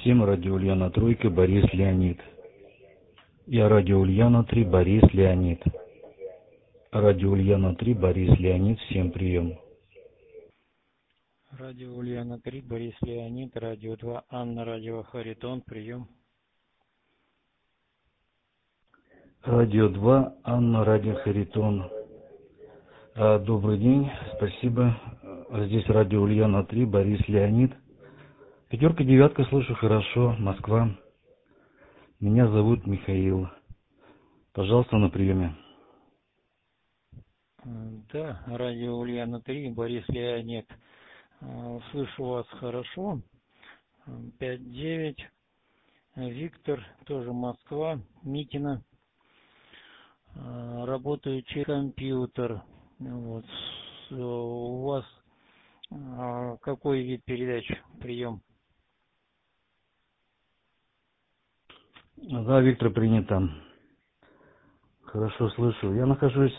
всем, радио Ульяна Тройка, Борис Леонид. Я радио Ульяна 3, Борис Леонид. Радио Ульяна 3, Борис Леонид, всем прием. Радио Ульяна 3, Борис Леонид, радио 2, Анна, радио Харитон, прием. Радио 2, Анна, радио Харитон. Добрый день, спасибо. Здесь радио Ульяна 3, Борис Леонид. Пятерка, девятка, слышу хорошо, Москва. Меня зовут Михаил. Пожалуйста, на приеме. Да, радио Ульяна 3, Борис Леонид. Слышу вас хорошо. 5-9. Виктор, тоже Москва, Митина. Работаю через компьютер. Вот. У вас какой вид передач? Прием. Да, Виктор, принято. Хорошо слышу. Я нахожусь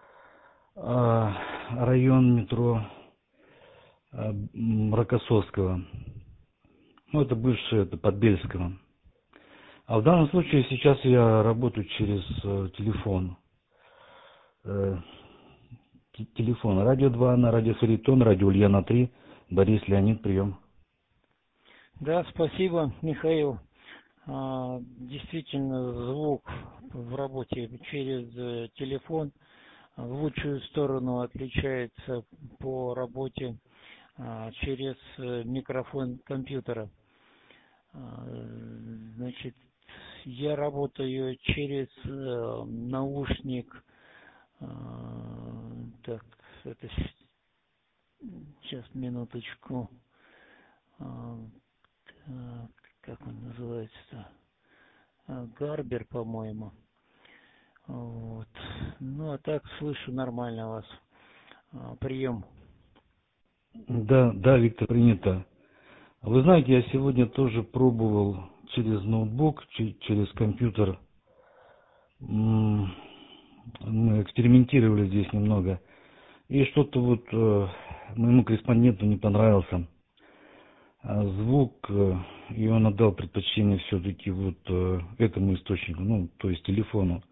район метро Рокоссовского. Ну, это бывшее, это Подбельского. А в данном случае сейчас я работаю через телефон. Телефон. Радио 2 на радио Харитон, радио Ульяна 3. Борис Леонид, прием. Да, спасибо, Михаил. Действительно, звук в работе через телефон в лучшую сторону отличается по работе через микрофон компьютера. Значит, я работаю через наушник. Так, это сейчас, минуточку. Как он называется-то? Гарбер, по-моему. Вот. Ну, а так слышу нормально вас. Прием. Да, Виктор, принято. Вы знаете, я сегодня тоже пробовал через ноутбук, через компьютер. Мы экспериментировали здесь немного. И что-то вот моему корреспонденту не понравился звук, и он отдал предпочтение все-таки вот этому источнику, ну, то есть телефону.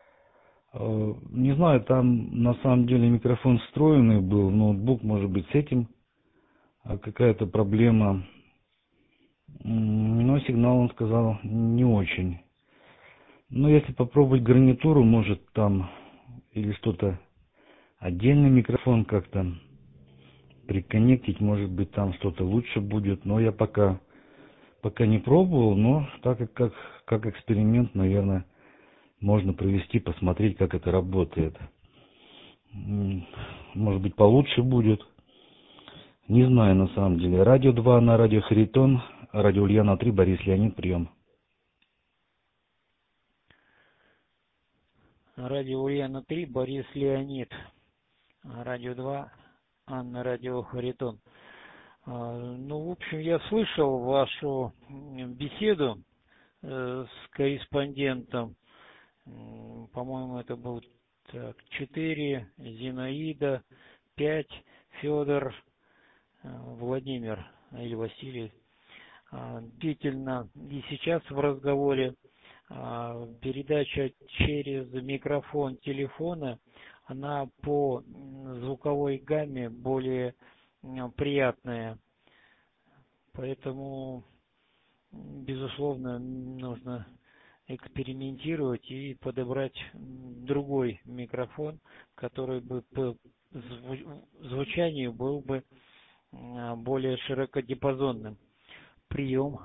Не знаю, там на самом деле микрофон встроенный был, ноутбук, может быть, с этим какая-то проблема. Но сигнал, он сказал, не очень. Но если попробовать гарнитуру, может там или что-то, отдельный микрофон как-то приконнектить, может быть, там что-то лучше будет. Но я пока не пробовал, но так как эксперимент, наверное, можно провести, посмотреть, как это работает. Может быть, получше будет. Не знаю, на самом деле. Радио 2 на радио Харитон, радио Ульяна 3, Борис Леонид, прием. Радио Ульяна 3, Борис Леонид. Радио 2, Анна, радио Харитон. Ну, в общем, я слышал вашу беседу с корреспондентом. По-моему, это был 4, Зинаида, 5, Федор, Владимир или Василий. Действительно, и сейчас в разговоре передача через микрофон телефона, она по звуковой гамме более приятная. Поэтому, безусловно, нужно экспериментировать и подобрать другой микрофон, который бы по звучанию был бы более широкодиапазонным. Прием.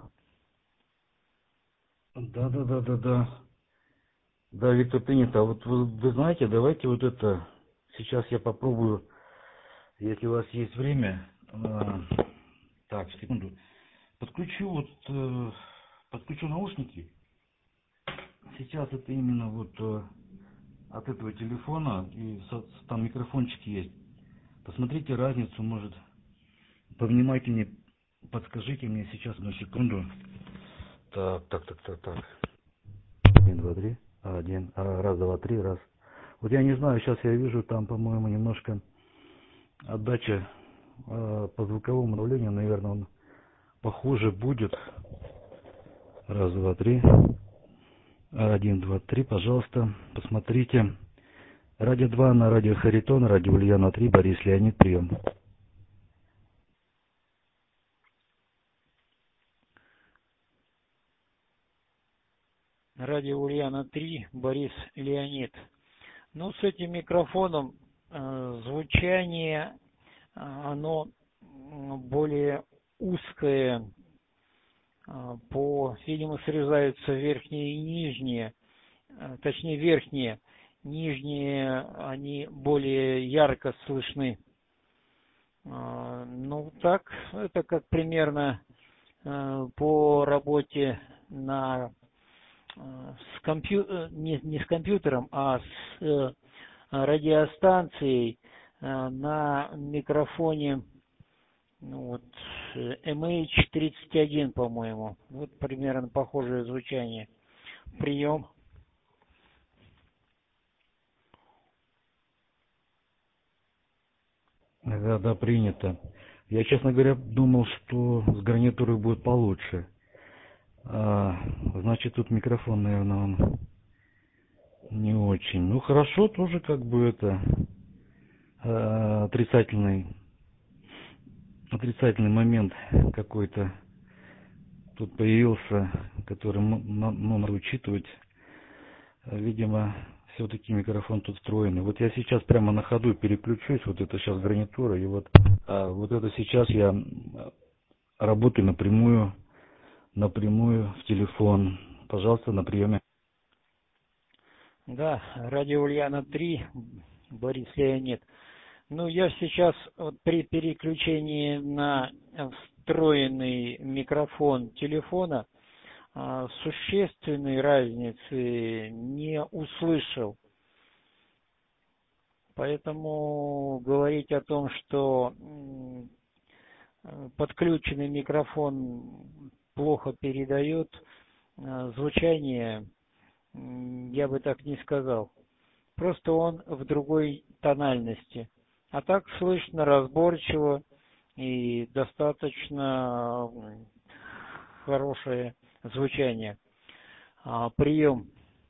Да. Да, Виктор, принято. А вот вы знаете, давайте вот это, сейчас я попробую, если у вас есть время, так, секунду, подключу наушники. Сейчас это именно вот от этого телефона, и там микрофончики есть. Посмотрите разницу, может, повнимательнее подскажите мне сейчас, одну секунду. Так. 1, 2, 3. Раз, два, три, раз. Вот я не знаю, сейчас я вижу, там, по-моему, немножко отдача по звуковому направлению, наверное, он похуже будет. Раз, два, три. 1, 2, 3, пожалуйста, посмотрите. Радио 2 на радио Харитон, радио Ульяна 3, Борис Леонид, прием. Радио Ульяна 3, Борис Леонид. Ну, с этим микрофоном звучание, оно более узкое, видимо, срезаются верхние и нижние, точнее верхние, нижние, они более ярко слышны. Ну, так, это как примерно по работе не с компьютером, а с радиостанцией на микрофоне MH31, по-моему. Вот примерно похожее звучание. Прием. Да, принято. Я, честно говоря, думал, что с гарнитурой будет получше. Значит, тут микрофон, наверное, он не очень. Ну, хорошо, тоже как бы это отрицательный момент какой-то тут появился, который надо учитывать. Видимо, все-таки микрофон тут встроенный. Вот я сейчас прямо на ходу переключусь, вот это сейчас гарнитура, и вот это сейчас я работаю напрямую в телефон. Пожалуйста, на приеме. Да, радио Ульяна 3, Борис Леонид. Ну, я сейчас вот при переключении на встроенный микрофон телефона существенной разницы не услышал. Поэтому говорить о том, что подключенный микрофон плохо передает звучание, я бы так не сказал. Просто он в другой тональности. А так слышно разборчиво и достаточно хорошее звучание. Прием.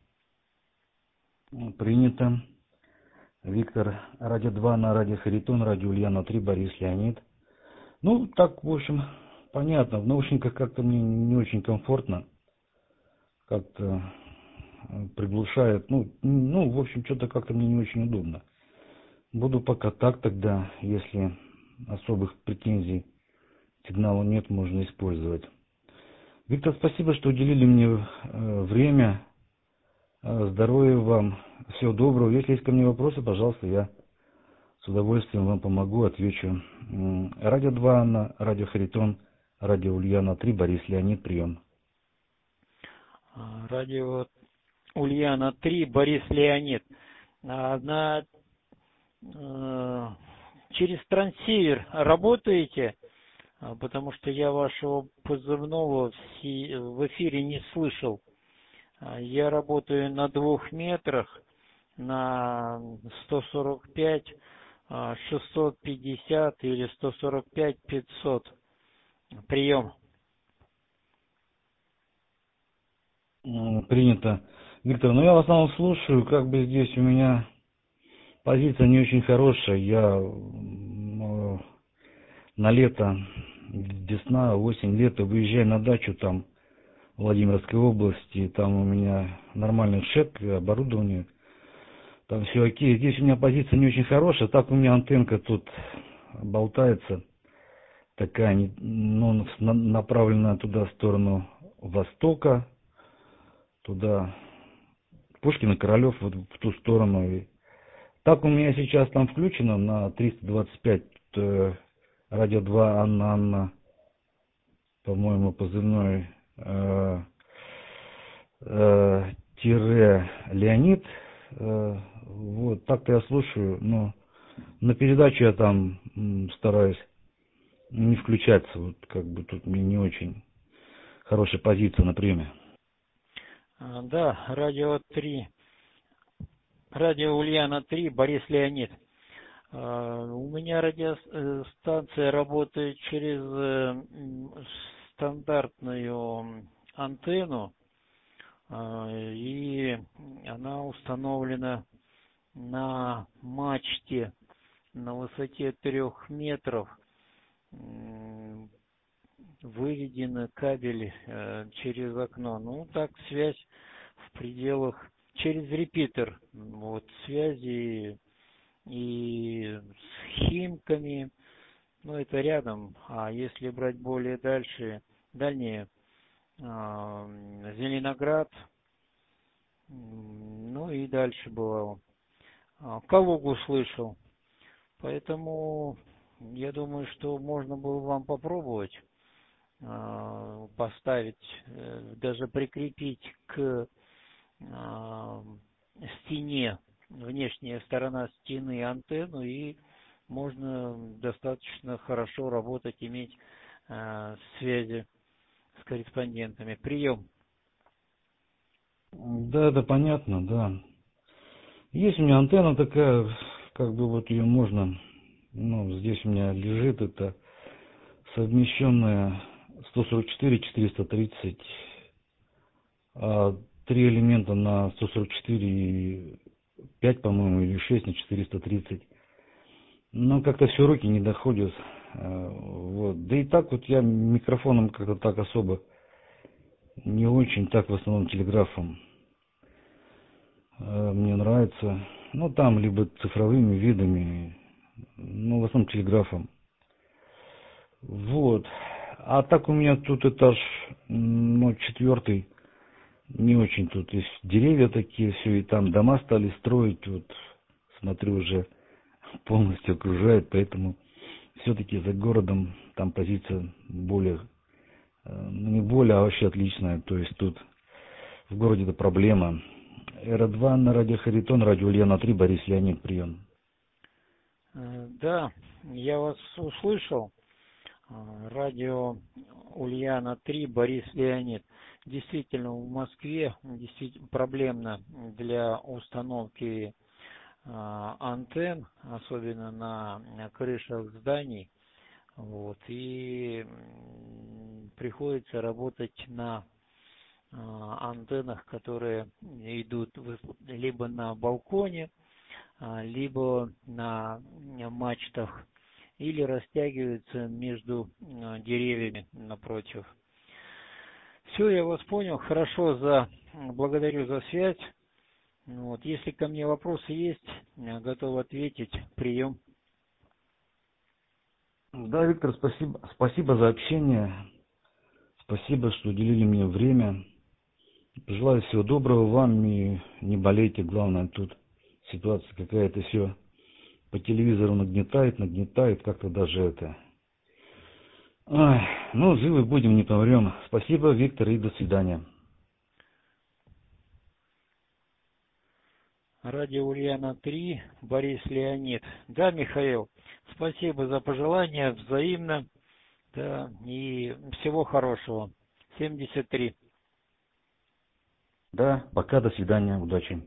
Принято. Виктор, радио 2 на радио Харитон, радио Ульяна 3, Борис Леонид. Ну, так, в общем, понятно. В наушниках как-то мне не очень комфортно. Как-то приглушает. Ну, в общем, что-то как-то мне не очень удобно. Буду пока так тогда, если особых претензий сигнала нет, можно использовать. Виктор, спасибо, что уделили мне время. Здоровья вам. Всего доброго. Если есть ко мне вопросы, пожалуйста, я с удовольствием вам помогу, отвечу. Радио 2, на радио Харитон, радио Ульяна 3, Борис Леонид, прием. Радио Ульяна 3, Борис Леонид. Через трансивер работаете? Потому что я вашего позывного в эфире не слышал. Я работаю на 2 метрах, на 145, 650 или 145, 500. Прием. Принято. Виктор, я в основном слушаю, как бы здесь у меня позиция не очень хорошая. Я на лето, весна, осень, лето выезжаю на дачу там в Владимирской области, там у меня нормальный ШЭК, оборудование, там все окей. Здесь у меня позиция не очень хорошая, так у меня антенка тут болтается, такая, направлена туда, в сторону востока, туда, Пушкина, Королев, вот в ту сторону. И так у меня сейчас там включено на 325 радио 2 Анна, по-моему, позывной Леонид. Вот, так-то я слушаю, но на передачу я там стараюсь не включаться. Вот как бы тут мне не очень хорошая позиция на приеме. Да, радио 3. Радио Ульяна 3, Борис Леонид. У меня радиостанция работает через стандартную антенну, и она установлена на мачте на высоте 3 метров. Выведены кабель через окно. Ну, так связь в пределах, через репитер, вот, связи и с Химками, ну, это рядом. А если брать более дальние, Зеленоград, ну и дальше бывало. Калугу слышал. Поэтому я думаю, что можно было вам попробовать поставить, даже прикрепить к стене, внешняя сторона стены антенну, и можно достаточно хорошо работать, иметь связи с корреспондентами. Прием. Да, да, понятно, да. Есть у меня антенна такая, как бы вот ее можно, ну, здесь у меня лежит, это совмещенная 144-430, три элемента на 144 и 5, по-моему, или 6 на 430. Но как-то все руки не доходят. Вот. Да и так вот я микрофоном как-то так особо не очень, так в основном телеграфом. Мне нравится. Ну, там либо цифровыми видами, ну, в основном телеграфом. Вот. А так у меня тут этаж, ну, 4, не очень тут. Есть деревья такие, все, и там дома стали строить. Вот, смотрю, уже полностью окружает, поэтому все-таки за городом там позиция более, ну, не более, а вообще отличная. То есть тут в городе это проблема. Эра-2 на радио Харитон, радио Ульяна-3, Борис Леонид, прием. Да, я вас услышал. Радио Ульяна-3, Борис Леонид. Действительно, в Москве действительно проблемно для установки антенн, особенно на крышах зданий. Вот, и приходится работать на антеннах, которые идут либо на балконе, либо на мачтах, или растягиваются между деревьями напротив. Все, я вас понял. Хорошо, благодарю за связь. Вот, если ко мне вопросы есть, готов ответить. Прием. Да, Виктор, спасибо за общение. Спасибо, что уделили мне время. Желаю всего доброго вам и не болейте. Главное, тут ситуация какая-то, все по телевизору нагнетает, как-то даже это. Ой, ну, живы будем, не помрем. Спасибо, Виктор, и до свидания. Радио Ульяна-3, Борис Леонид. Да, Михаил, спасибо за пожелания, взаимно. Да, и всего хорошего. 73. Да, пока, до свидания, удачи.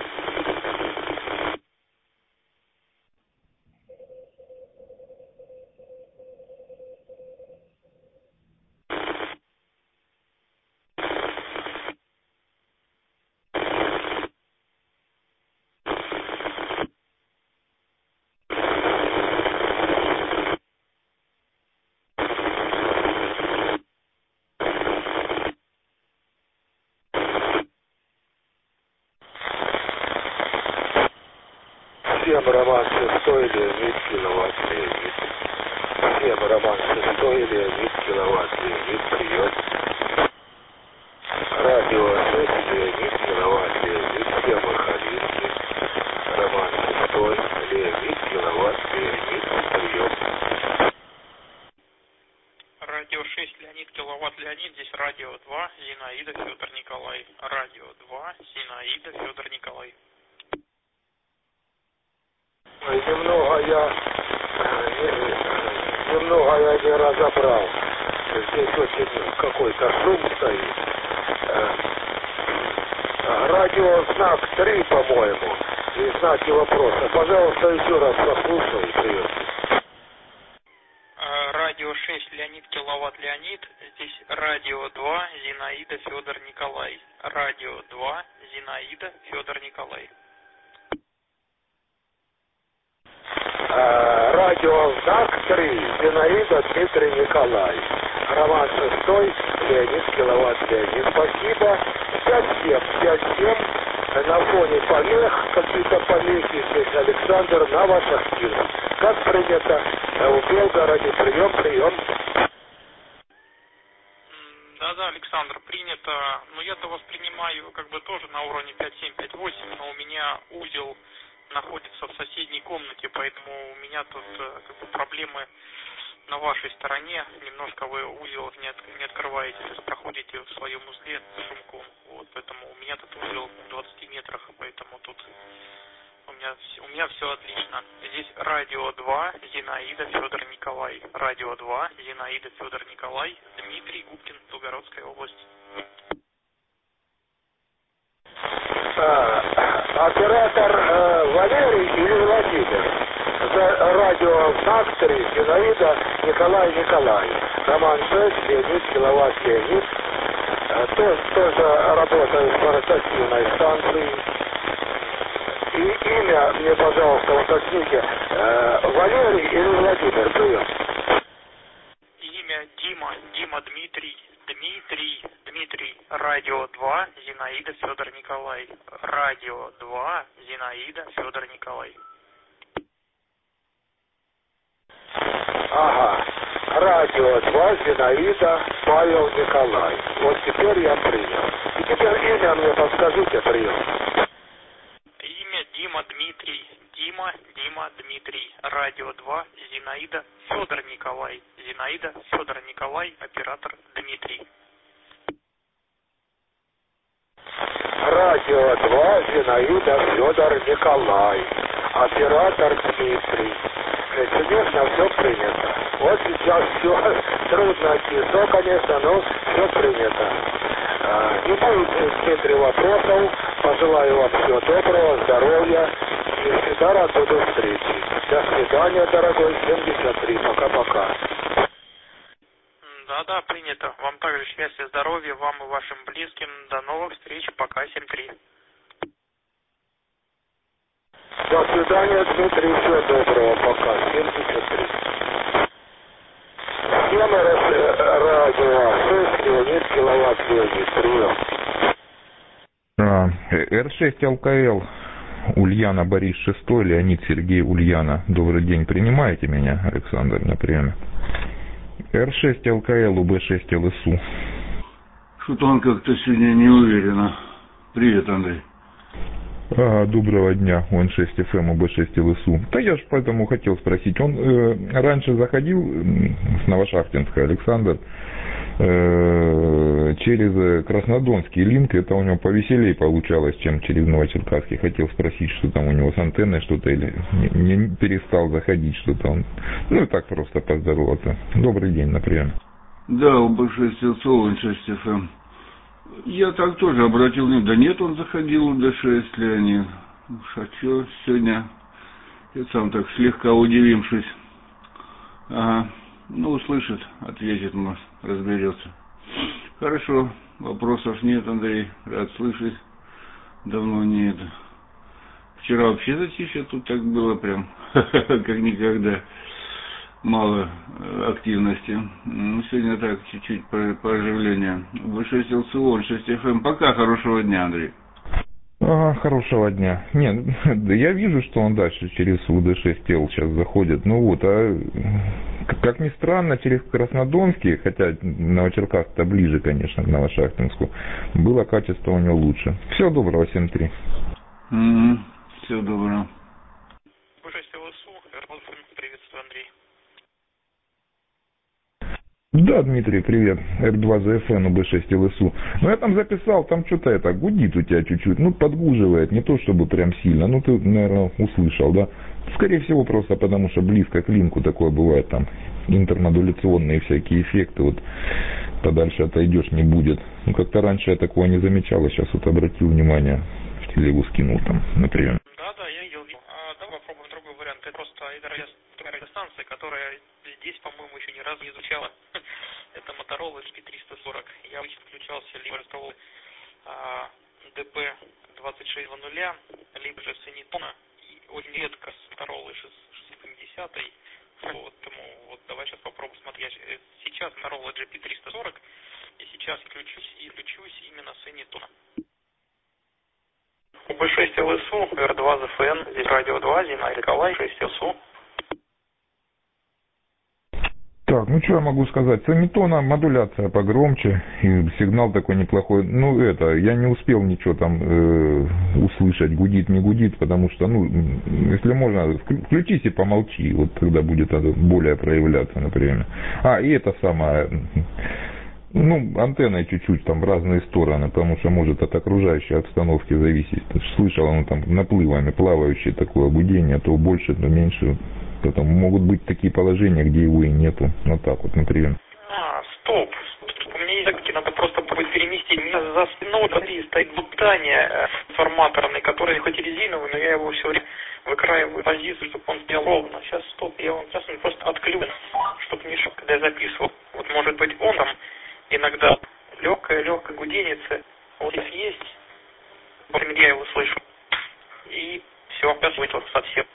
Всем роман 6 Леонид, киловатт Леонид. Всем роман 6 Леонид, киловатт Леонид, прием. Радио 6 Леонид, киловатт Леонид, тема Халинки. Роман 6 Леонид, киловатт Леонид, прием. Радио 6 Леонид, киловатт Леонид, здесь радио 2, Зинаида, Федор Николай. Радио 2, Зинаида, Федор Николай. Немного я не разобрал. Здесь очень какой-то шум стоит. Радио знак 3, по-моему, и знаки вопроса. Пожалуйста, еще раз послушай. Радио 6 6 Леонид, киловатт Леонид. Здесь радио 2, Зинаида, Федор, Николай. Радио 2, Зинаида, Федор, Николай. Радио знак 3, Зинаида, Дмитрий, Николай. Роман 6, Леонид, киловатт Леонид. Спасибо. 5-7. На фоне помех, какие-то помехи. Здесь Александр, Новошахтинск. Как принято в Белгороде. Прием. Да, Александр, принято. Но я-то воспринимаю как бы тоже на уровне 5.7-5.8, но у меня узел находится в соседней комнате, поэтому у меня тут как бы проблемы на вашей стороне. Немножко вы узел не открываете, то есть проходите в своем узле шумком. Вот, поэтому у меня тут узел в 20 метрах, поэтому тут у меня все отлично. Здесь радио 2, Зинаида, Федор, Николай. Радио 2, Зинаида, Федор, Николай. Дмитрий Губкин, Белгородская область. Оператор Валерий или Владимир? Радио знак 3, Зинаида, Николай. Роман 6, Леонид, киловатт Леонид. Тоже работает по ротативной станции. И имя мне, пожалуйста, уточните. Валерий или Владимир? Прием. Имя Дима, Дмитрий. Радио 2, Зинаида, Федор, Николай. Радио 2, Зинаида, Федор, Николай. Ага. Радио 2, Зинаида, Павел, Николай. Вот теперь я принял. И теперь имя мне подскажите, прием. Имя Дима, Дмитрий. Радио 2, Зинаида, Федор, Николай. Зинаида, Федор, Николай. Оператор Дмитрий. Радио 2, Зинаида, Федор, Николай. Оператор Дмитрий. Чудесно, все принято. Вот сейчас все трудно число, конечно, но все принято. Не будет, Дмитрий, вопросов. Пожелаю вам всего доброго, здоровья и всегда рад буду встречи. До свидания, дорогой, 73. Пока-пока. Да, принято. Вам также счастья, здоровья, вам и вашим близким. До новых встреч. Пока, 7-3. До свидания, Дмитрий, всего доброго. Пока, 73. Схема радио 6, Леонид, киловатт Леонид. Прием. Р6 ЛКЛ, Ульяна, Борис 6, Леонид, Сергей, Ульяна. Добрый день, принимаете меня, Александр, на приеме? Р6 ЛКЛ, УБ6 ЛСУ. Что-то он как-то сегодня не уверенно. Привет, Андрей. Доброго дня, Он6 ФМ, УБ6 ЛСУ. Да я ж поэтому хотел спросить, он раньше заходил с Новошахтинска, Александр, через Краснодонский линк, это у него повеселее получалось, чем через Новочеркасский. Хотел спросить, что там у него с антенной что-то, или не перестал заходить что-то он. Ну и так просто поздороваться. Добрый день, на приеме. Да, УБ6 ЛСУ, Он6 ФМ. Я так тоже обратил внимание. Да нет, он заходил в Д6, Леонид. А что сегодня? Я сам так слегка удивившись. Ага. Ну, услышит, ответит, может, разберется. Хорошо, вопросов нет, Андрей. Рад слышать. Давно не это. Вчера вообще затишье тут так было прям, как никогда. Мало активности. Ну, сегодня так, чуть-чуть по оживлению. УБ6 ЛСУ, Он6 ФМ. Пока, хорошего дня, Андрей. Хорошего дня. Нет, да я вижу, что он дальше через УД6 тел сейчас заходит. Ну вот, как ни странно, через Краснодонский, хотя Новочеркасск-то ближе, конечно, к Новошахтинску, было качество у него лучше. Всего доброго, 7-3. Всего доброго. УБ6 ЛСУ, приветствую, Андрей. Да, Дмитрий, привет. Р2ЗФН, УБ6 ЛСУ. Ну, я там записал, там что-то это гудит у тебя чуть-чуть, ну, подгуживает, не то чтобы прям сильно, ну, ты, наверное, услышал, да? Скорее всего, просто потому что близко к линку такое бывает, там, интермодуляционные всякие эффекты, вот, подальше отойдешь, не будет. Ну, как-то раньше я такого не замечал, а сейчас вот обратил внимание, в телегу скинул там, например. Да, я видел. Давай попробуем другой вариант. Это просто радиостанция, которая здесь, по-моему, еще ни разу не звучала. Это Motorola HP340. Я обычно включался либо разговор DP2600, либо же с Anytona, и очень редко с Motorola 650. Поэтому вот давай сейчас попробуем смотреть. Сейчас Motorola GP340, и сейчас включусь именно с Anytona. UB6 ЛСУ, R2 ЗФН, здесь радио 2, Зина Николай, 6 ЛСУ. Так, ну что я могу сказать? С Anytona модуляция погромче, и сигнал такой неплохой. Ну я не успел ничего там услышать, гудит, не гудит, потому что, если можно, включись и помолчи, вот тогда будет это более проявляться, например. И это самое... антенной чуть-чуть там в разные стороны, потому что может от окружающей обстановки зависеть. Слышал, там наплывами плавающее такое гудение, то больше, то меньше. Поэтому могут быть такие положения, где его и нету. Вот так вот, например. Стоп. У меня есть такие, надо просто будет переместить. У меня за спиной, смотри, стоит бутание форматорный, который хоть и резиновый, но я его все время выкраиваю позицию, чтобы он стоял ровно. Сейчас, стоп, я вам сейчас просто отключу, чтобы не шок, когда я записывал. Вот может быть он там иногда легкая гуденица. Вот здесь есть. Я его слышу. И все, сейчас вытел совсем.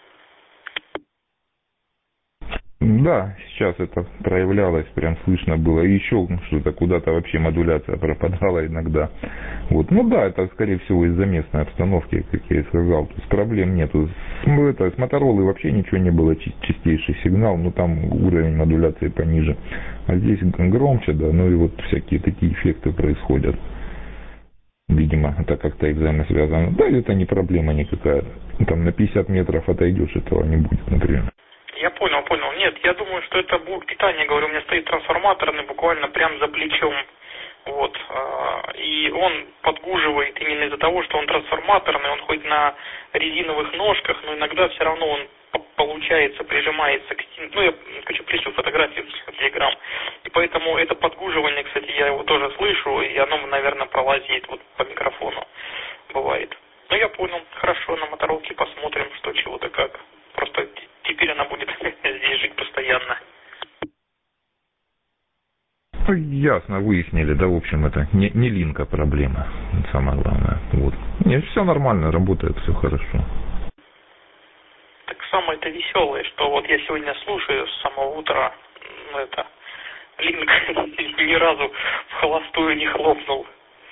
Да, сейчас это проявлялось, прям слышно было. И еще что-то куда-то вообще модуляция пропадала иногда. Вот. Это скорее всего из-за местной обстановки, как я и сказал. То есть проблем нету. С Motorola вообще ничего не было, чистейший сигнал, там уровень модуляции пониже. А здесь громче, да, и вот всякие такие эффекты происходят. Видимо, это как-то и взаимосвязано. Да, это не проблема никакая. Там на 50 метров отойдешь, этого не будет, например. Я понял. Нет, я думаю, что это блок питания, говорю, у меня стоит трансформаторный буквально прямо за плечом. Вот. И он подгуживает именно из-за того, что он трансформаторный, он хоть на резиновых ножках, но иногда все равно он получается, прижимается к стене. Я пришлю фотографию в Telegram. И поэтому это подгуживание, кстати, я его тоже слышу, и оно, наверное, пролазит вот по микрофону. Бывает. Я понял. Хорошо, на моторолке посмотрим, что, чего да как. Просто теперь она будет здесь жить постоянно. Ясно, выяснили, да, в общем, это не линка проблема, самое главное. Вот. Нет, все нормально, работает, все хорошо. Так самое-то веселое, что вот я сегодня слушаю с самого утра, линк ни разу в холостую не хлопнул.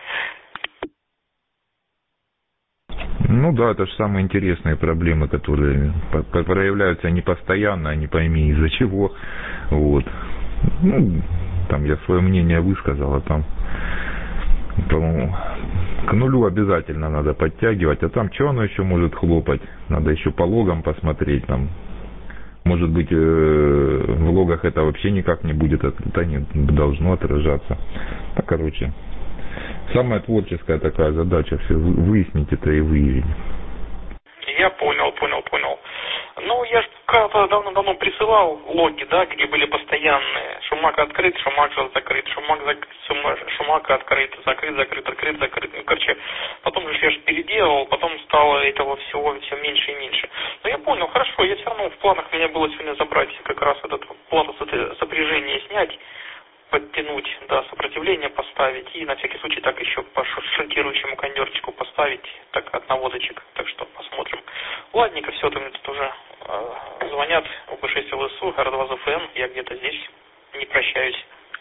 Да, это же самые интересные проблемы, которые проявляются не постоянно, не пойми из-за чего. Вот. Там я свое мнение высказал, а там, по-моему, к нулю обязательно надо подтягивать, а там что оно еще может хлопать? Надо еще по логам посмотреть, там, может быть, в логах это вообще никак не будет, это не должно отражаться. Короче, самая творческая такая задача, все выяснить это и выявить. Я понял. Я же когда-то давно присылал логи, да, где были постоянные. Шумак открыт, шумак закрыт, шумак закрыт, шумак открыт, закрыт. Потом же я же переделал, потом стало этого всего все меньше и меньше. Но я понял, хорошо, я все равно в планах у меня было сегодня забрать как раз этот плату сопряжения снять, подтянуть, да, сопротивление поставить и на всякий случай так еще по шунтирующему кондерчику поставить, так от наводочек, так что посмотрим. Ладненько, все, там тут уже звонят UB6 ЛСУ, R2 ЗФН, я где-то здесь, не прощаюсь.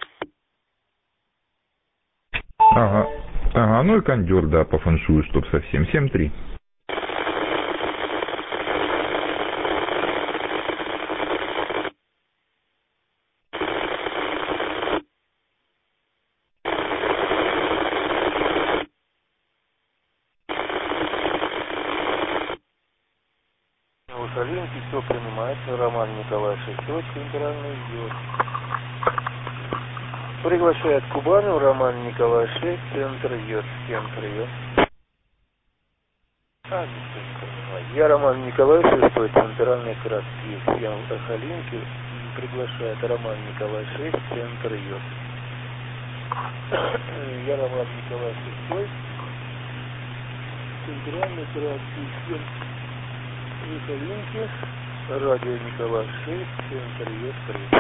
Ага, и кондер, да, по фэншую, чтоб совсем. 7-3. Линки, все принимается. Роман Николай Шестёк, центральный взвод. Приглашает Кубанов, Роман Николай 6, центр Йод. Я Роман Николай 6, центральный краски. Всем Эхолинки приглашает Роман Николай 6, центр Йод. Я Роман Николай 6, центральный краски. Всем Эхолинки. Радио Николай 6, центр Е3.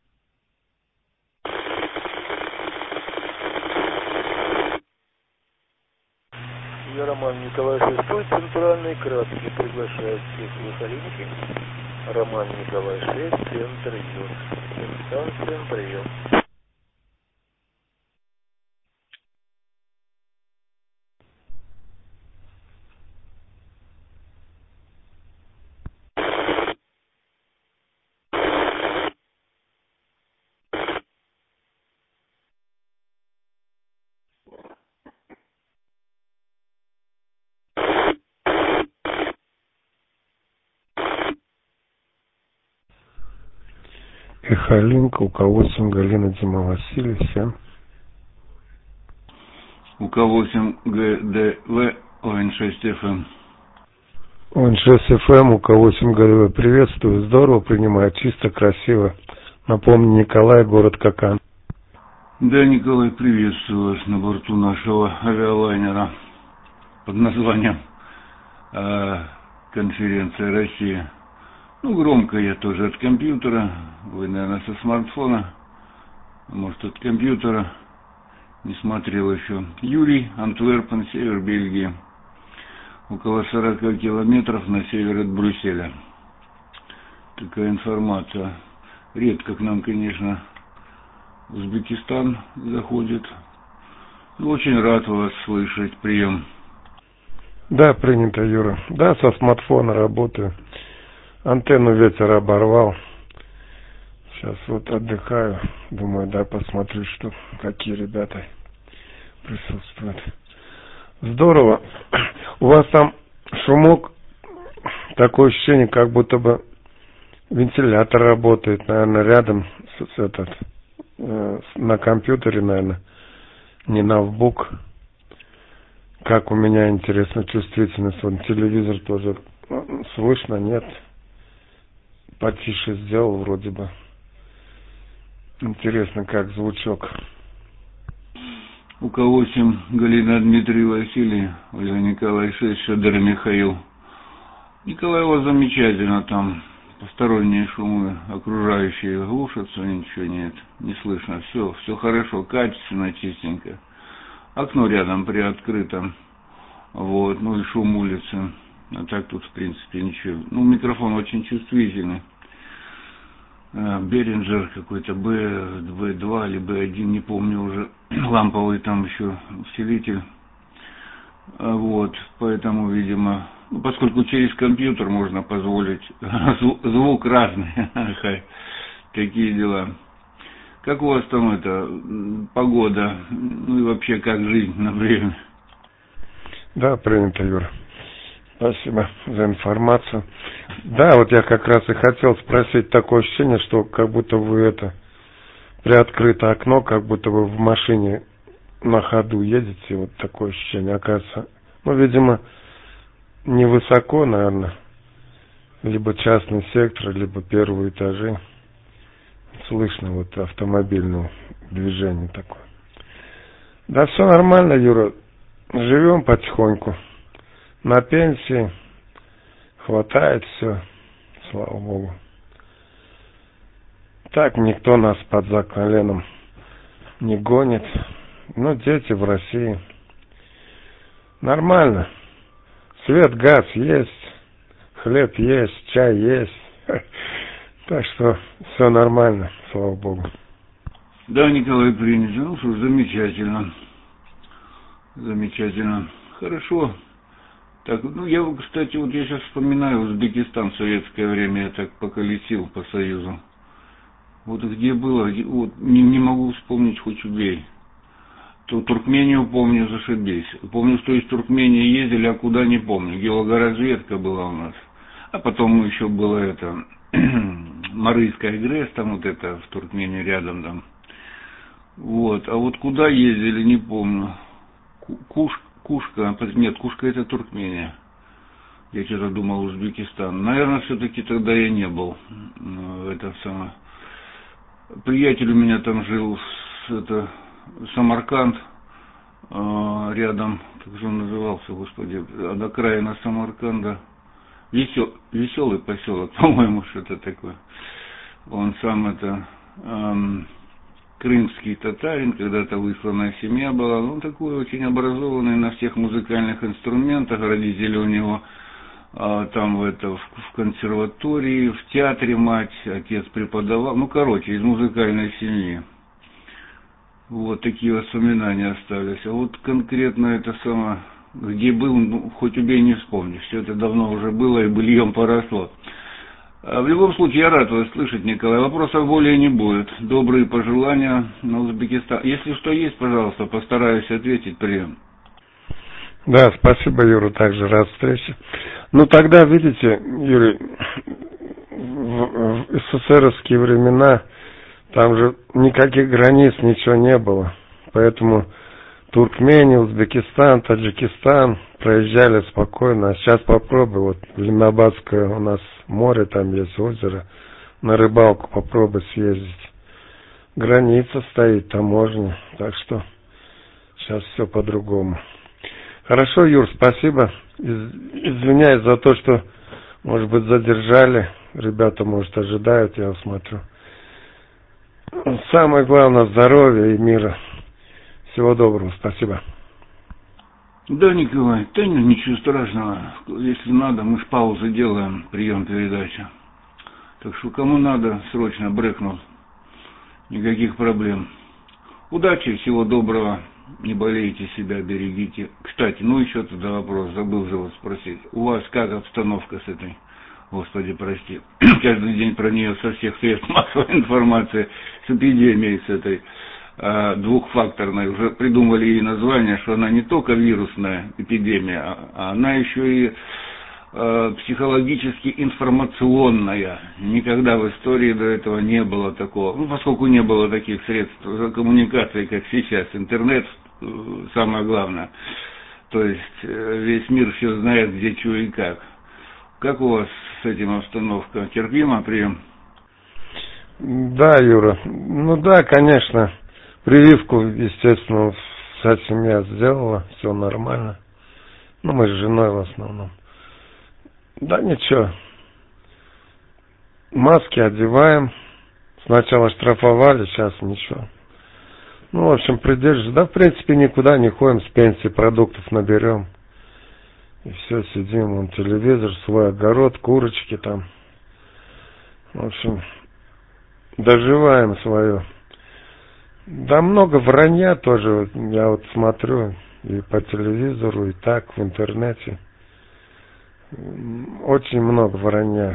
Я Роман Николай 6, центральный Краски, приглашает всех в Сахалинке. Роман Николай 6, центр Ю. Станция прием. Сахалинка, УК-8, Галина Дима Василий, 7. УК-8 ГДВ, ОН6ФМ. ОН6ФМ, УК-8 ГДВ, приветствую, здорово принимает, чисто, красиво. Напомню, Николай, город Какан. Да, Николай, приветствую вас на борту нашего авиалайнера под названием «Конференция России». Ну, громко я тоже от компьютера, вы, наверное, со смартфона, может, от компьютера, не смотрел еще. Юрий, Антверпен, север Бельгии, около 40 километров на север от Брюсселя. Такая информация. Редко к нам, конечно, Узбекистан заходит. Ну, очень рад вас слышать, прием. Да, принято, Юра. Да, со смартфона работаю. Антенну ветер оборвал. Сейчас вот отдыхаю. Думаю, да, посмотрю, что какие ребята присутствуют. Здорово. У вас там шумок, такое ощущение, как будто бы вентилятор работает, наверное, рядом на компьютере, наверное, не ноутбук. Как у меня, интересно, чувствительность. Вот телевизор тоже слышно, нет? Потише сделал вроде бы. Интересно, как звучок. УК-8 Галина Дмитрий Василий, Ольга Николай 6, Шедер Михаил. Николай, у вас замечательно там. Посторонние шумы окружающие глушатся, ничего нет, не слышно. Все хорошо, качественно, чистенько. Окно рядом приоткрыто. Вот, ну и шум улицы. А так тут, в принципе, ничего. Ну, микрофон очень чувствительный. Беринджер какой-то B2 или B1, не помню уже. Ламповый там еще усилитель. Вот, поэтому, видимо, ну, поскольку через компьютер можно позволить звук разный. Такие дела. Как у вас там погода? Ну и вообще, как жизнь на время? Да, принято, Юра. Спасибо за информацию. Да, вот я как раз и хотел спросить, такое ощущение, что как будто вы приоткрыто окно, как будто вы в машине на ходу едете, вот такое ощущение, оказывается. Ну, видимо, невысоко, наверное, либо частный сектор, либо первые этажи. Слышно вот автомобильное движение такое. Да, все нормально, Юра. Живем потихоньку. На пенсии. Хватает все. Слава Богу. Так никто нас под коленом не гонит. Ну, дети в России. Нормально. Свет, газ есть. Хлеб есть. Чай есть. Так что все нормально, слава Богу. Да, Николай, принято. Ну что ж, замечательно. Замечательно. Хорошо. Так, ну я, кстати, вот я сейчас вспоминаю Узбекистан в советское время, я так поколесил по Союзу. Вот где было, вот не могу вспомнить, хоть убей. То Туркмению помню, зашибись. Помню, что из Туркмении ездили, а куда не помню. Геологоразведка была у нас. А потом еще было это Марийская ГРЭС, там вот это в Туркмении рядом там. Вот. А вот куда ездили, не помню. Кушка, нет, Кушка это Туркмения. Я что-то думал Узбекистан. Наверное, все-таки тогда я не был. Это самое. Приятель у меня там жил, Самарканд, рядом, как же он назывался, господи, от окраина Самарканда, Веселый поселок, по-моему, что-то такое. Он сам это крымский татарин, когда-то высланная семья была. Он такой очень образованный на всех музыкальных инструментах. Родители у него там в консерватории, в театре мать, отец преподавал. Ну, короче, из музыкальной семьи. Вот такие воспоминания остались. А вот конкретно это самое, где был, ну, хоть убей, не вспомнишь. Все это давно уже было и быльем поросло. В любом случае, я рад вас слышать, Николай. Вопросов более не будет. Добрые пожелания на Узбекистан. Если что есть, пожалуйста, постараюсь ответить. Прием. Да, спасибо, Юра, также рад встрече. Ну, тогда, видите, Юрий, в СССРовские времена там же никаких границ, ничего не было. Поэтому Туркмения, Узбекистан, Таджикистан проезжали спокойно. А сейчас попробуй, вот Ленинабадское у нас море, там есть озеро, на рыбалку попробуй съездить. Граница стоит, таможня, так что сейчас все по-другому. Хорошо, Юр, спасибо. Извиняюсь за то, что, может быть, задержали. Ребята, может, ожидают, я смотрю. Самое главное, здоровья и мира. Всего доброго, спасибо. Да, Николай, да ничего страшного. Если надо, мы с паузы делаем прием передачи. Так что кому надо, срочно брекнул. Никаких проблем. Удачи, всего доброго. Не болейте себя, берегите. Кстати, ну еще туда вопрос, забыл же вас спросить. У вас как обстановка с этой, Господи, прости, каждый день про нее со всех средств массовой информации, с эпидемией, с этой двухфакторной, уже придумали ей название, что она не только вирусная эпидемия, а она еще и психологически информационная. Никогда в истории до этого не было такого. Ну, поскольку не было таких средств коммуникации, как сейчас. Интернет самое главное. То есть весь мир все знает, где, что и как. Как у вас с этим обстановка? Терпимо, прием? Да, Юра. Ну да, конечно. Прививку, естественно, вся семья сделала. Все нормально. Ну, мы с женой в основном. Да ничего. Маски одеваем. Сначала штрафовали, сейчас ничего. Ну, в общем, придерживаемся. Да, в принципе, никуда не ходим, с пенсии продуктов наберем. И все, сидим, вон телевизор, свой огород, курочки там. В общем, доживаем свое. Да много вранья тоже, я вот смотрю и по телевизору, и так, в интернете. Очень много вранья.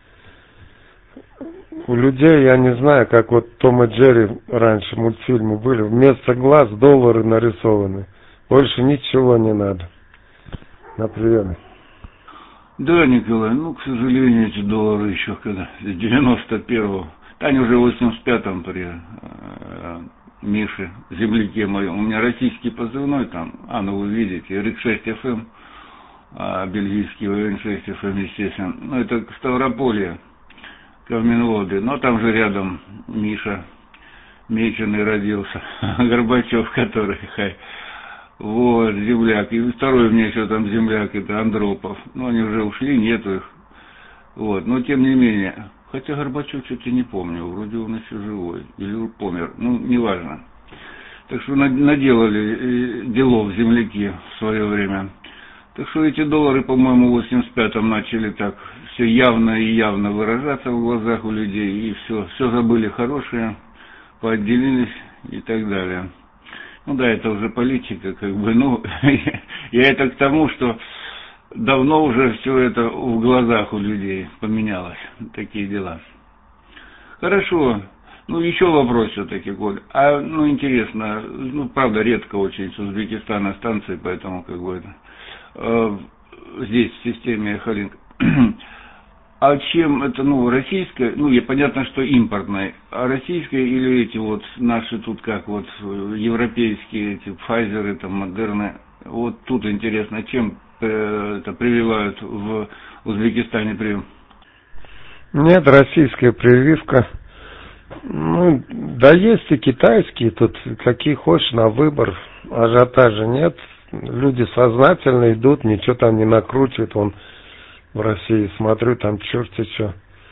У людей, я не знаю, как вот Том и Джерри раньше мультфильмы были, вместо глаз доллары нарисованы. Больше ничего не надо. На приеме. Да, Николай, ну, к сожалению, эти доллары еще когда, с 91-го, они уже в 85-м при Мише, земляке моем. У меня российский позывной там, ну вы видите, РИК-6 FM, бельгийский ВН6 FM, естественно. Ну, это Ставрополье, Каменводы. Но там же рядом Миша Меченый родился, Горбачев, который, вот, земляк. И второй у меня еще там земляк, это Андропов. Ну, они уже ушли, нету их. Вот, но тем не менее. Хотя Горбачев что-то не помню, вроде он еще живой, или помер, ну, неважно. Так что наделали делов земляки в свое время. Так что эти доллары, по-моему, в 85-м начали так все явно и явно выражаться в глазах у людей, и все забыли хорошее, поотделились и так далее. Ну да, это уже политика, как бы, ну, я это к тому, что давно уже все это в глазах у людей поменялось, такие дела. Хорошо, ну еще вопрос все-таки, Коль. Ну интересно, ну правда редко очень с Узбекистана станции, поэтому как бы это, здесь в системе Халинг. А чем это, ну, российская, ну, понятно, что импортная, а российская или эти вот наши тут как вот европейские, эти Pfizer, там, Модерны, вот тут интересно, чем это прививают в Узбекистане прием? Нет, российская прививка. Ну, да есть и китайские, тут какие хочешь на выбор, ажиотажа нет. Люди сознательно идут, ничего там не накручивают, вон в России. Смотрю, там черти что.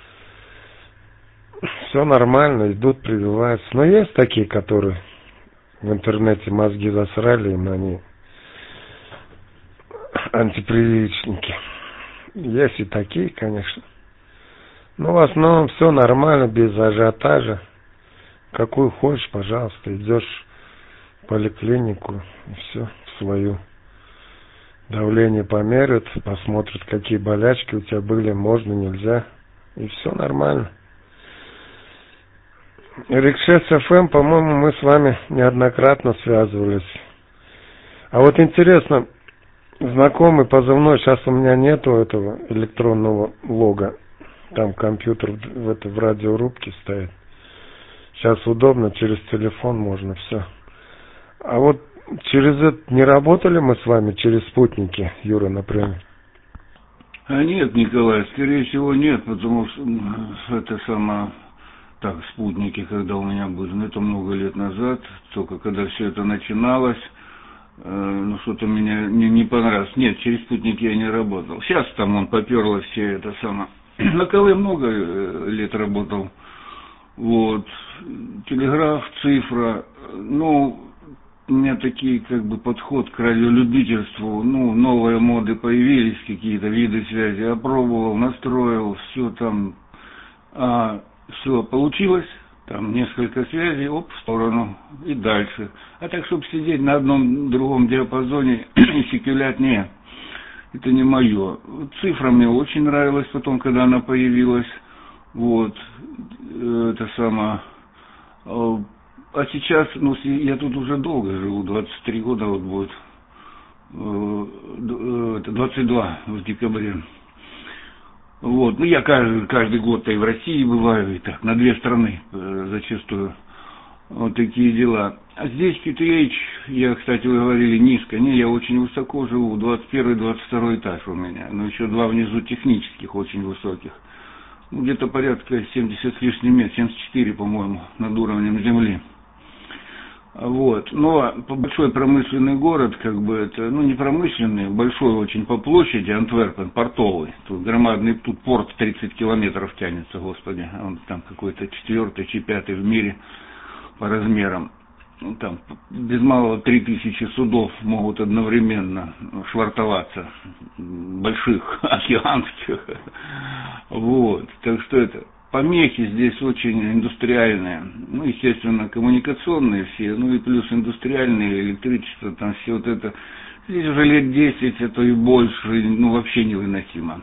Все нормально, идут, прививаются. Но есть такие, которые в интернете мозги засрали, им они антипрививочники. Есть и такие, конечно. Но в основном все нормально, без ажиотажа. Какую хочешь, пожалуйста, идешь в поликлинику и все, свою. Давление померят, посмотрят, какие болячки у тебя были, можно, нельзя. И все нормально. Рикшес ФМ, по-моему, мы с вами неоднократно связывались. А вот интересно, знакомый позывной, сейчас у меня нету этого электронного лога. Там компьютер в радиорубке стоит. Сейчас удобно, через телефон можно все. А вот через это не работали мы с вами, через спутники, Юра, например? А нет, Николай, скорее всего нет, потому что это самое... Так, спутники, когда у меня были, ну это много лет назад, только когда все это начиналось, ну что-то мне не понравилось. Нет, через спутники я не работал. Сейчас там он поперло все это самое. На КВ много лет работал. Вот. Телеграф, цифра. Ну, у меня такие как бы подход к радиолюбительству. Ну, новые моды появились, какие-то виды связи. Я пробовал, настроил, все там. Все получилось, там несколько связей, оп, в сторону и дальше. А так, чтобы сидеть на одном другом диапазоне и секулять, нет, это не мое. Цифра мне очень нравилась потом, когда она появилась, вот, это самое. А сейчас, ну, я тут уже долго живу, 23 года вот будет, 22 в декабре. Вот, ну я каждый год-то и в России бываю, и так, на две страны зачастую. Вот такие дела. А здесь QTH, я, кстати, вы говорили, низко. Не, я очень высоко живу, 21-22 этаж у меня. Но еще два внизу технических, очень высоких. Ну, где-то порядка 70 с лишним метров, 74, по-моему, над уровнем земли. Вот. Но большой промышленный город, как бы это, ну не промышленный, большой очень по площади, Антверпен, портовый. Тут громадный, тут порт 30 километров тянется, господи. Он там какой-то 4-й, 5-й в мире по размерам. Ну, там без малого 3000 судов могут одновременно швартоваться, больших, океанских. Вот. Так что это... Помехи здесь очень индустриальные, ну, естественно, коммуникационные все, ну и плюс индустриальные, электричество, там все вот это. Здесь уже лет 10, а то и больше, ну, вообще невыносимо.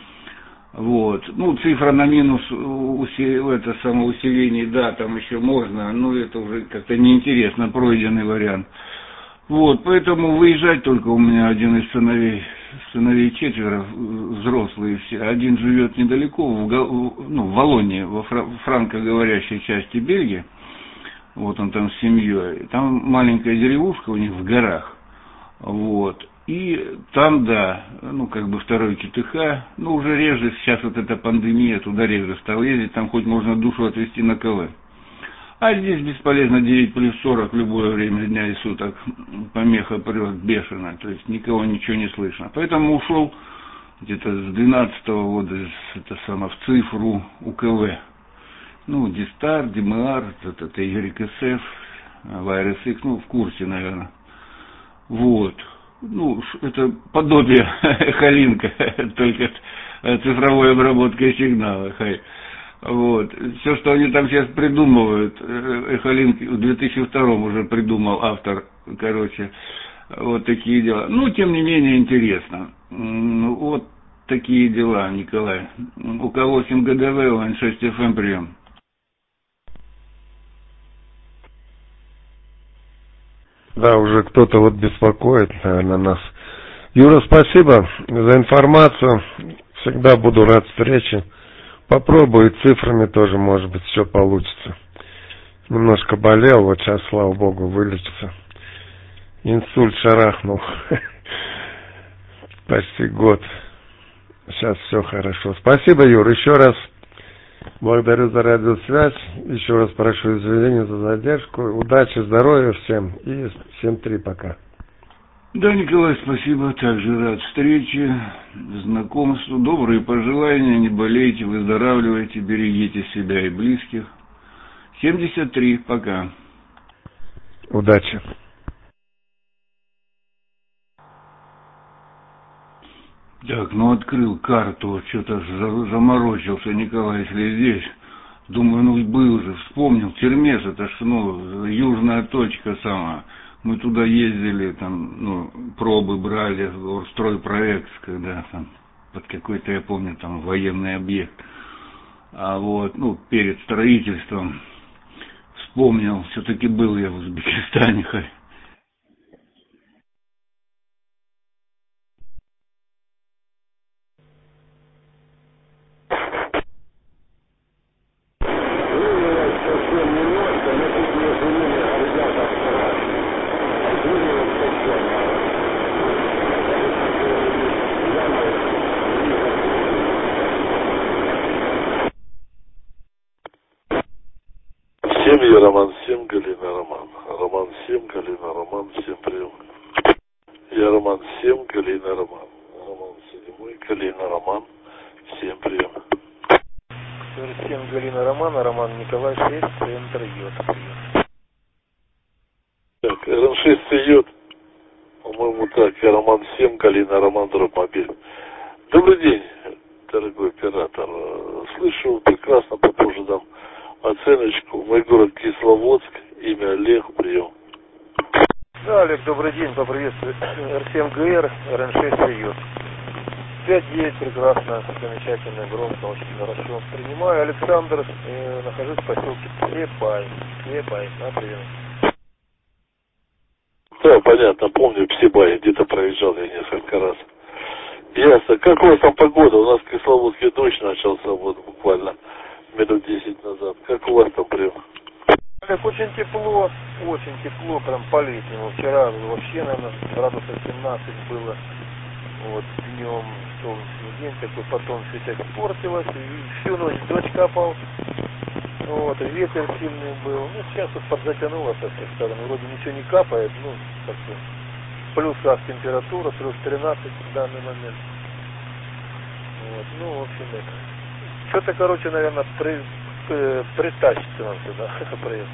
Вот. Ну, цифра на минус, это самоусиление, да, там еще можно, но это уже как-то неинтересно, пройденный вариант. Вот, поэтому выезжать только у меня один из сыновей 4, взрослые все. Один живет недалеко, в Валлонии, во франкоговорящей части Бельгии. Вот он там с семьей. Там маленькая деревушка у них в горах. Вот. И там, да, ну, как бы второй КТХ, ну, уже реже, сейчас вот эта пандемия, туда реже стал ездить, там хоть можно душу отвезти на КВ. А здесь бесполезно 9+40 любое время дня и суток. Помеха прет бешено, то есть никого ничего не слышно. Поэтому ушел где-то с 12-го года в цифру УКВ. Ну, Дистар, ДМР, это YSF, VRSX, ну, в курсе, наверное. Вот. Ну, это подобие Халинка, только цифровой обработкой сигнала. Вот. Все, что они там сейчас придумывают, Эхолинк в 2002 уже придумал автор, короче, вот такие дела. Ну, тем не менее, интересно. Вот такие дела, Николай. У кого 8 ГДВ, у N6 FM прием. Да, уже кто-то вот беспокоит, наверное, нас. Юра, спасибо за информацию. Всегда буду рад встрече. Попробую цифрами тоже, может быть, все получится. Немножко болел, вот сейчас, слава богу, вылечился. Инсульт шарахнул. Почти год. Сейчас все хорошо. Спасибо, Юр, еще раз. Благодарю за радиосвязь. Еще раз прошу извинения за задержку. Удачи, здоровья всем. И всем 3 пока. Да, Николай, спасибо. Также рад встрече, знакомству. Добрые пожелания. Не болейте, выздоравливайте, берегите себя и близких. 73. Пока. Удачи. Так, ну открыл карту, что-то заморочился Николай, если здесь. Думаю, ну был же, вспомнил. Термес, это ж, ну, южная точка сама. Мы туда ездили, там, ну, пробы брали, стройпроект, когда там, под какой-то, я помню, там, военный объект. А вот, ну, перед строительством вспомнил, все-таки был я в Узбекистане. Я Роман 7, Галина Роман. Роман 7, Галина Роман, всем прием. Я Роман 7, Галина Роман. Роман 7, Галина Роман, всем прием. 47 Галина Романа, Роман Николай 6, центр Йод. Так, РН6 Йод. По-моему так, я Роман 7, Галина Роман, дропмобиль. Добрый день, дорогой оператор. Слышу прекрасно, попозже дам оценочку. Мой город Кисловодск, имя Олег, прием. Да, Олег, добрый день, поприветствую. Р7ГР, РН6 Йод. 5-9, прекрасно, замечательно, громко, очень хорошо. Принимаю, Александр, нахожусь в поселке Слепай. Слепай, да, привет. Да, понятно, помню, Псибай, где-то проезжал я несколько раз. Ясно. Как у вас там погода? У нас в Кисловодске дождь начался вот буквально минут 10 назад. Как у вас там прям? Как очень тепло, прям по-летнему. Вчера вообще, наверное, градусов 17 было. Вот, днем солнечный день такой, потом все это испортилось, и всю ночь дождь капал. Вот, ветер сильный был. Ну, сейчас вот подзатянуло со всех сторон. Вроде ничего не капает, ну, как-то плюс раз температура, плюс 13 в данный момент. Вот, ну, в общем, это. Что-то, короче, наверное, притащится нам сюда, проезд.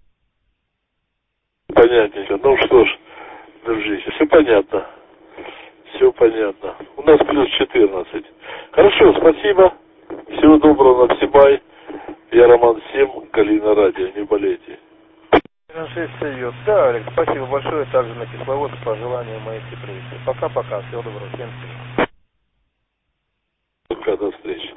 Понятненько. Ну что ж, держись. Все понятно. Все понятно. У нас плюс 14. Хорошо, спасибо. Всего доброго на Псибай. Я Роман 7, Галина Радио. Не болейте. 6 идет. Да, Алекс, спасибо большое. Также на Кисловодск пожелания мои все приветствия. Пока-пока. Всего доброго. Всем привет. Пока, до встречи.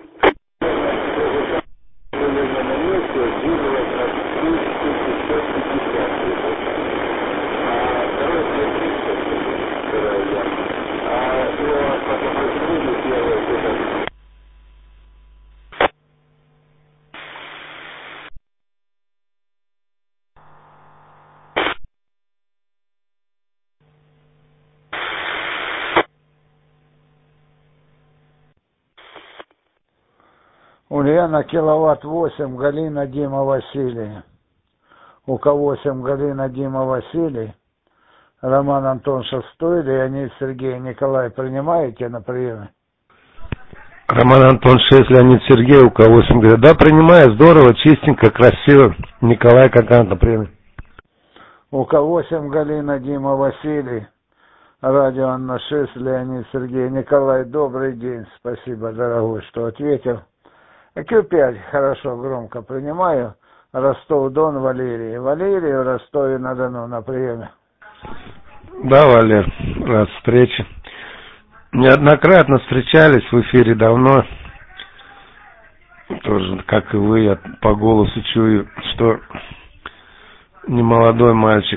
Ульяна, киловатт 8, Галина, Дима, Василий. УК-8, Галина, Дима, Василий. Роман, Антон, 6, Леонид, Сергей, Николай. Принимаете на приеме? Роман, Антон, 6, Леонид, Сергей, УК-8. Говорит, да, принимаю, здорово, чистенько, красиво. Николай, как на приеме? УК-8, Галина, Дима, Василий. Радио Анна 6, Леонид, Сергей, Николай. Добрый день. Спасибо, дорогой, что ответил. Q5, хорошо, громко принимаю. Ростов-Дон, Валерий. Валерий в Ростове-на-Дону на приеме. Да, Валер, рад встрече. Неоднократно встречались в эфире давно. Тоже, как и вы, я по голосу чую, что не молодой мальчик.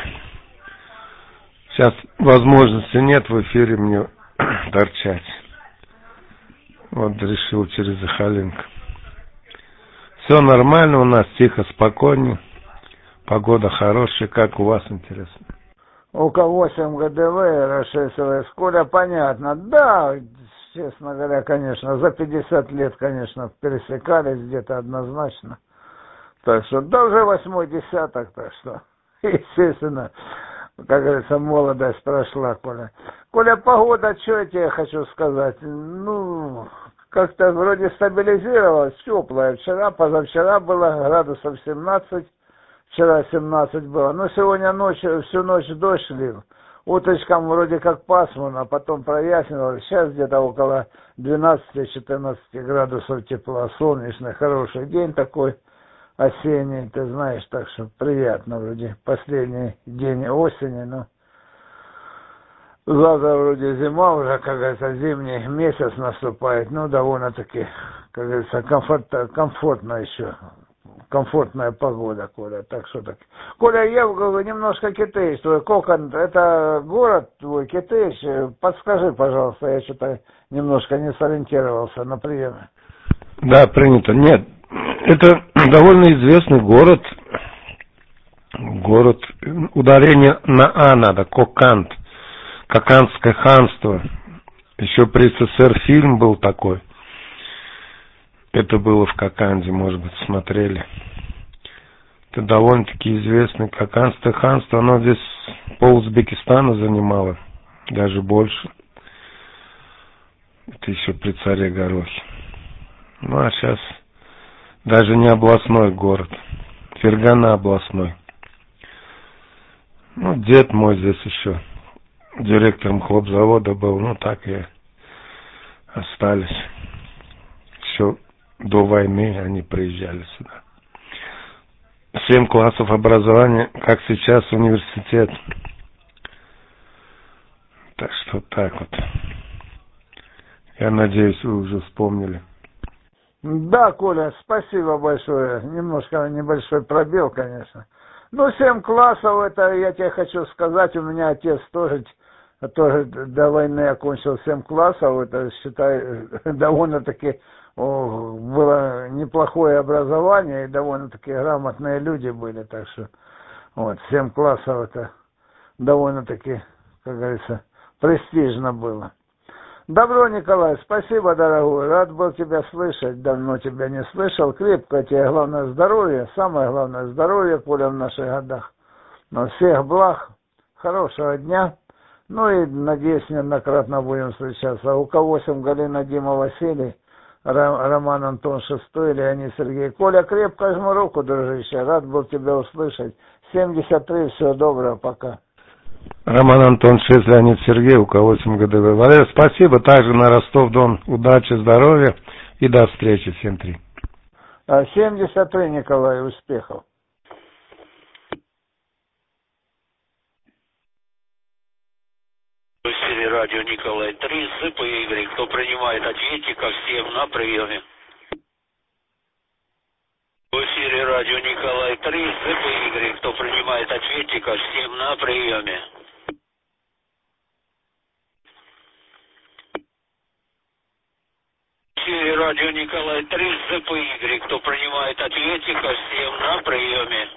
Сейчас возможности нет в эфире мне торчать. Вот решил через Захалинку. Все нормально у нас, тихо, спокойно. Погода хорошая, как у вас, интересно? УК-8 ГДВ, РШС, Коля, понятно. Да, честно говоря, конечно, за 50 лет, конечно, пересекались где-то однозначно. Так что, да уже 8-й десяток, так что, естественно, как говорится, молодость прошла, Коля. Коля, погода, что я тебе хочу сказать? Ну, как-то вроде стабилизировалась, теплая. Вчера, позавчера было градусов 17, вчера 17 было. Но сегодня ночью, всю ночь дождь лил. Утречком вроде как пасмурно, потом прояснилось. Сейчас где-то около 12-14 градусов тепла. Солнечный, хороший день такой, осенний, ты знаешь, так что приятно вроде. Последний день осени, но завтра вроде зима уже, как говорится, зимний месяц наступает. Ну, довольно-таки, как говорится, комфортно еще. Комфортная погода, Коля, так что так. Коля, я немножко Китеевич, твой Кокон, это город твой, Китеевич, подскажи, пожалуйста, я что-то немножко не сориентировался на приеме. Да, принято. Нет, это довольно известный город, ударение на А надо, Коканд, Кокандское ханство. Еще при СССР фильм был такой. Это было в Коканде, может быть, смотрели. Это довольно-таки известное Кокандское ханство. Оно здесь пол Узбекистана занимало, даже больше. Это еще при царе Горохе. Ну, а сейчас даже не областной город. Фергана областной. Ну, дед мой здесь еще директором хлопзавода был. Ну, так и остались. Все. До войны они приезжали сюда. 7 классов образования, как сейчас университет. Так что так вот. Я надеюсь, вы уже вспомнили. Да, Коля, спасибо большое. Немножко небольшой пробел, конечно. Ну, 7 классов, это я тебе хочу сказать, у меня отец тоже до войны окончил 7 классов, это, считай, довольно-таки было неплохое образование, и довольно-таки грамотные люди были, так что, вот, 7 классов это довольно-таки, как говорится, престижно было. Добро, Николай, спасибо, дорогой, рад был тебя слышать, давно тебя не слышал, крепко тебе, главное здоровье, самое главное здоровье, Коля, в наших годах, но всех благ, хорошего дня. Ну и, надеюсь, неоднократно будем встречаться. УК-8 Галина, Дима, Василий, Роман, Антон, 6, Леонид, Сергей. Коля, крепко жму руку, дружище. Рад был тебя услышать. 73, всего доброго, пока. Роман, Антон, 6, Леонид, Сергей, УК-8 ГДВ. Валерий, спасибо. Также на Ростов-Дон. Удачи, здоровья и до встречи. 7-3. 73, Николай, успехов. В эфире радио Николай 3, СИП и Игорь. Кто принимает, ответьте ко всем на приеме. В эфире радио Николай 3, СИП и Игорь. Кто принимает, ответьте ко всем на приеме. В эфире радио Николай 3, СИП и Игорь. Кто принимает, ответьте ко всем на приеме.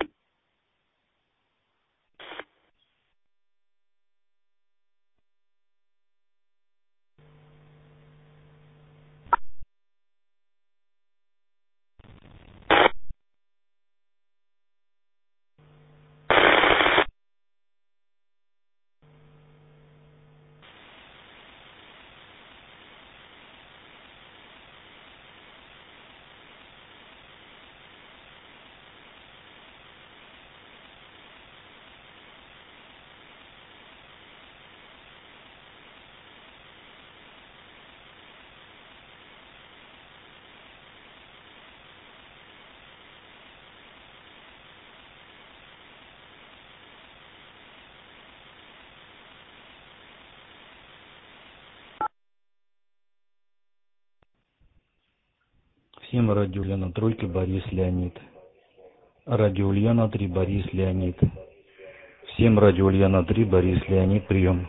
Всем радио Ульяна Тройки, Борис Леонид. Радио Ульяна 3, Борис Леонид. Всем радио Ульяна 3, Борис Леонид, прием.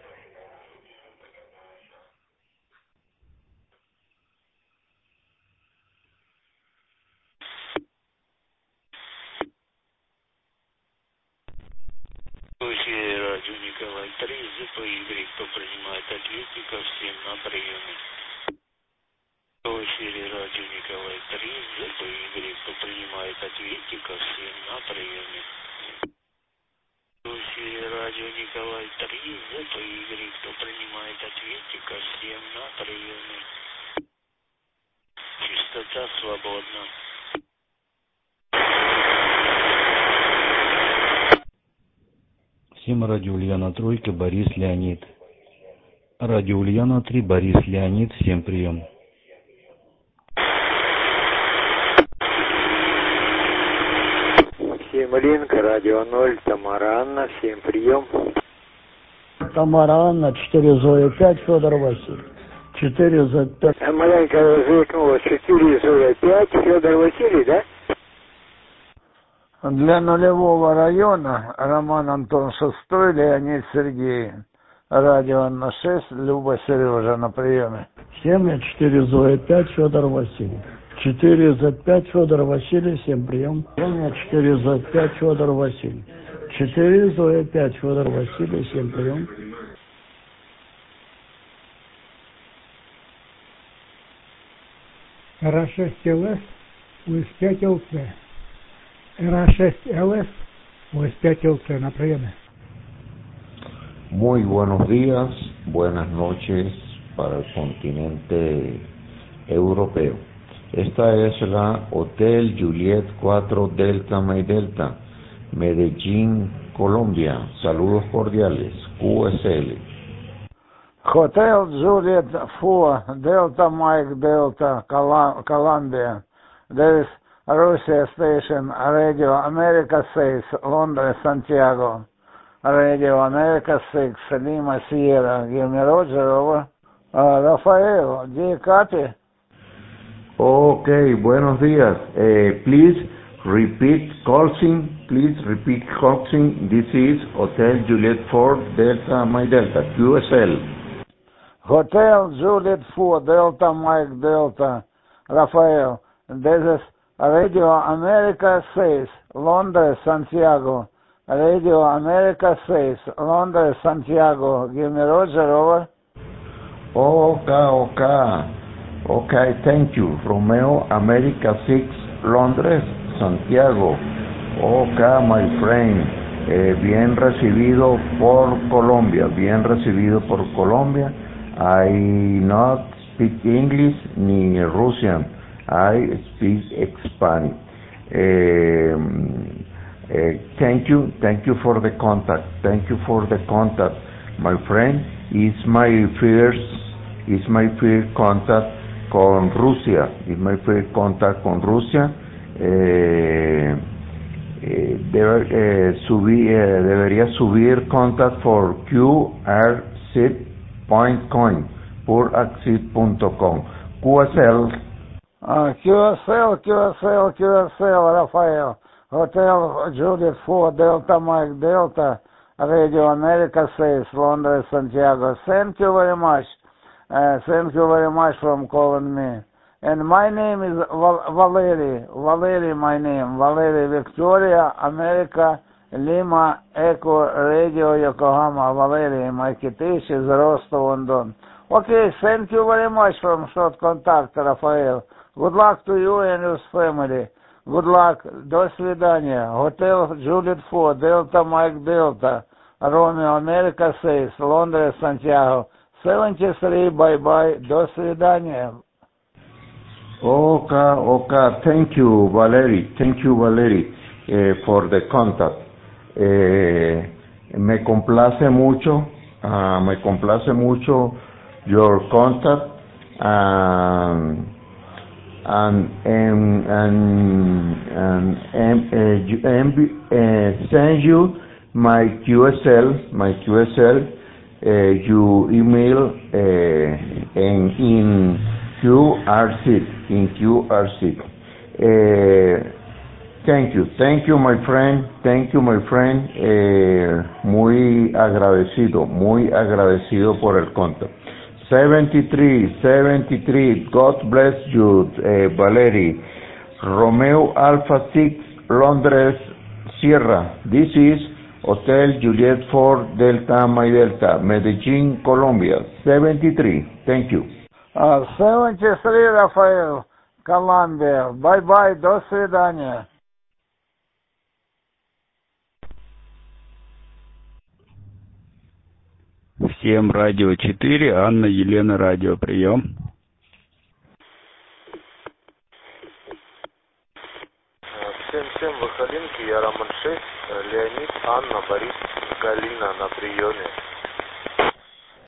В эфире радио Николай 3, ЗИП и Игорь. Кто принимает, ответьте ко всем на приеме. В эфире радио Николай 3, ЗИП и Игорь. Кто принимает, ответьте ко всем на приеме. Радио Николай 3, ЗП Игорь, кто принимает, ответьте ко всем на приеме. Частота свободна. Всем радио Ульяна Тройка, Борис Леонид. Радио Ульяна 3, Борис Леонид, всем прием. Всем Линка, радио 0, Тамара Анна, всем прием. Тамара Анна, 4 Зоя 5, Федор Васильевич. 4 Зоя 5. Маленько заикнулась, 4 Зоя 5, Федор Василий, да? Для нулевого района Роман Антон 6, Леонид Сергей. Радио Анна 6, Люба Сережа на приеме. 7, 4 Зоя 5, Федор Василий. 4 Z5, Федор Василий, всем прием. 7, 4 Z5, Федор Василий. 4 Зоя 5, Федор Василий, всем прием. РА6ЛС, УС5ЛЦ. РА6ЛС, УС5ЛЦ на приеме. Muy buenos días, buenas noches para el continente europeo. Esta es la Hotel Juliet 4 Delta May Delta, Medellín, Colombia. Saludos cordiales, QSL. Hotel Juliet 4 Delta Mike Delta, Colombia. There is Russia station, Radio America 6, London, Santiago. Radio America 6, Lima, Sierra. Give me Roger, over. Rafael, do you copy? Okay, buenos días. Please repeat calling. Please repeat calling. This is Hotel Juliet 4 Delta Mike Delta, QSL. Hotel Juliet 4 Delta Mike Delta, Rafael. This is Radio America 6, Londres, Santiago. Radio America 6, Londres, Santiago. Give me Roger, over. Okay, thank you. Romeo America 6, Londres, Santiago. Okay, my friend. Bien recibido por Colombia. Bien recibido por Colombia. I not speak English ni Russian. I speak Spanish. Thank you for the contact. Thank you for the contact, my friend. It's my first contact con Rusia. It's my first contact con Rusia. Debería subir contact for QRC.coin, puraxit.com. QSL. QSL, Rafael. Hotel Juliet 4 Delta Mike Delta, Radio America 6, London, Santiago. Thank you very much. Thank you very much for calling me. And my name is Valery. Valery, my name. Valery Victoria, America, Lima, Echo, Radio, Yokohama. Valery, my Kitish is Rostov-on-Don. Okay, thank you very much for short contact, Rafael. Good luck to you and your family. Good luck. До свидания. Hotel Juliet 4, Delta Mike Delta, Romeo America 6, Londres, Santiago. 73, bye-bye. До свидания. Okay. Thank you, Valery. Thank you, Valery, for the contact. Me complace mucho your contact. And send you my QSL, you email in QRC. Thank you, my friend. Muy agradecido por el contacto. 73, God bless you, Valery. Romeo Alpha 6, Londres, Sierra. This is Hotel Juliet 4 Delta My Delta, Medellín, Colombia. 73, thank you. 73, Rafael, Colombia. Bye-bye, до свидания. 7, радио 4, Анна, Елена, радио, прием. 7-7, Выхолинки, я Роман 6, Леонид, Анна, Борис, Галина на прием.